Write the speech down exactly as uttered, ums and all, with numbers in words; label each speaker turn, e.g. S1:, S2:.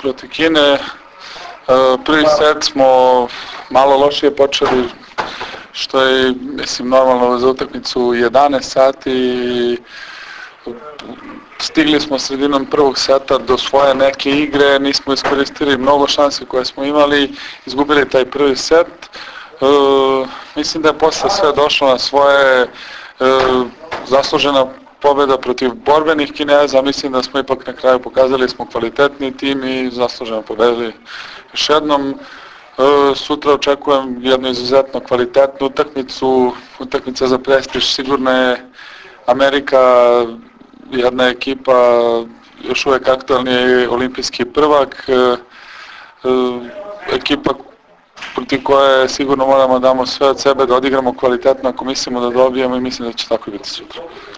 S1: protiv Kine. Prvi set smo malo lošije počeli, što je, mislim, normalno za utakmicu jedanaest sati i stigli smo sredinom prvog seta do svoje neke igre, nismo iskoristili mnogo šanse koje smo imali, izgubili taj prvi set. E, mislim da je posle sve došlo na svoje, e, zaslužena pobjeda protiv borbenih Kineza, mislim da smo ipak na kraju pokazali smo kvalitetni tim i zasluženo pobedili još jednom. E, sutra očekujem jednu izuzetno kvalitetnu utakmicu, utakmica za prestiž, sigurno je Amerika jedna ekipa, još uvijek aktualni olimpijski prvak, e, e, ekipa protiv koje sigurno moramo da damo sve od sebe, da odigramo kvalitetno ako mislimo da dobijemo i mislim da će tako biti sutra.